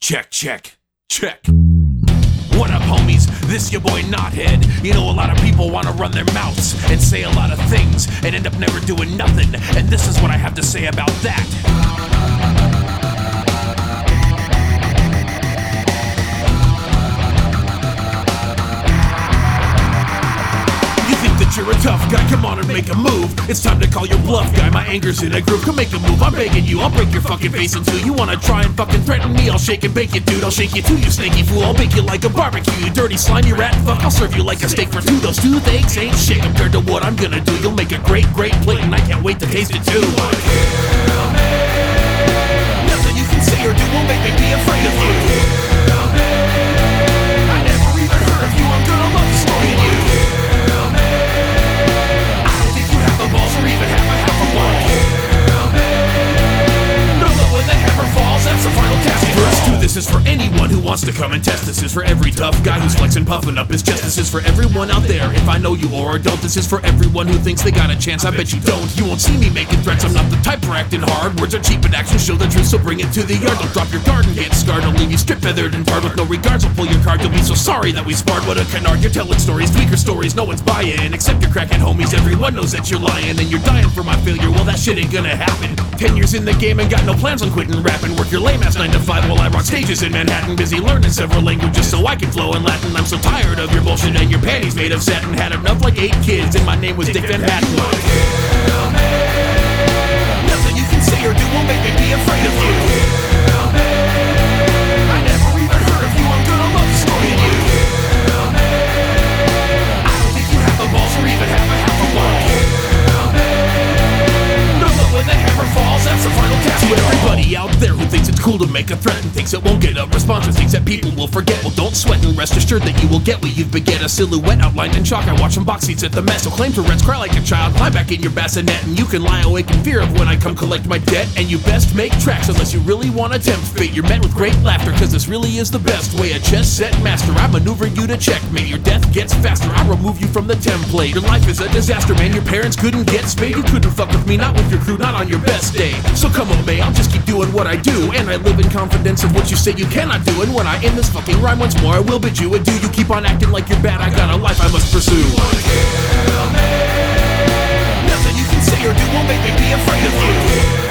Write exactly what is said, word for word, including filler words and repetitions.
Check, check, check. What up, homies? This your boy Knothead. You know, a lot of people want to run their mouths and say a lot of things and end up never doing nothing. And this is what I have to say about that. You're a tough guy, come on and make a move. It's time to call your bluff, guy. My anger's in a groove. Come make a move, I'm begging you. I'll break your fucking face in two. You wanna try and fucking threaten me? I'll shake and bake it, dude. I'll shake you too, you stinky fool. I'll bake you like a barbecue, you dirty slime, you rat fuck. I'll serve you like a steak for two. Those toothaches ain't shit compared to what I'm gonna do. You'll make a great, great plate, and I can't wait to taste it too. Kill me. Nothing you can say or do will make me be afraid of you. Kill me. I never even heard of you. I'm gonna love the story of you. Balls or even half a half a ball. Kill me. No, but when the hammer falls, that's the final casket. Verse two, this is for anyone who wants to come and test. This is for every tough guy who's flexing, puffing up his chest. This is for everyone out there, if I know you or don't. This is for everyone who thinks they got a chance. I bet you don't. You won't see me making threats. I'm not the type for acting hard. Words are cheap, but actions show the truth. So bring it to the yard. Don't drop your guard and get scarred. I'll leave you strip feathered and tarred with no regards. I'll pull your card. You'll be so sorry that we sparred. What a canard. You're telling stories, tweaker stories. No one's buying except your crackhead homies. Everyone knows that you're lying and you're dying for my failure. Well, that shit ain't gonna happen. Ten years in the game and got no plans on quitting rapping. Work your lame ass nine to five while I rock stages in Manhattan. Busy learning several languages so I can flow in Latin. I'm so tired of your bullshit and your panties made of satin. Had enough like eight kids and my name was Dick Van Patten. Kill me. Nothing you can say or do will make me be afraid of you. Kill me. I never even heard of you. I'm gonna love the story of you. Kill me. I don't think you have the balls or even have a half a ball. Kill me. No, but when the hammer falls, that's the final casket. To everybody out there who thinks it's cool to make a threat and thinks it won't get a response or thinks that people will forget, well, don't sweat and rest assured that you will get what you've been. Get a silhouette outlined in chalk. I watch some box seats at the mess. So claim Tourette's, cry like a child, climb back in your bassinet, and you can lie awake in fear of when I come collect my debt. And you best make tracks unless you really want to tempt fate. You're met with great laughter, cause this really is the best way. A chess set master, I maneuver you to checkmate. Your death gets faster, I remove you from the template. Your life is a disaster, man. Your parents couldn't get spayed. You couldn't fuck with me, not with your crew, not on your best day. So come on, May, I'll just keep doing what I do, and I live in confidence of what you say you cannot do. And when I end this fucking rhyme once more, I will bid you adieu. You keep on acting like you're bad, I got a life I must pursue. Kill me. Nothing you can say or do will make me be afraid of you.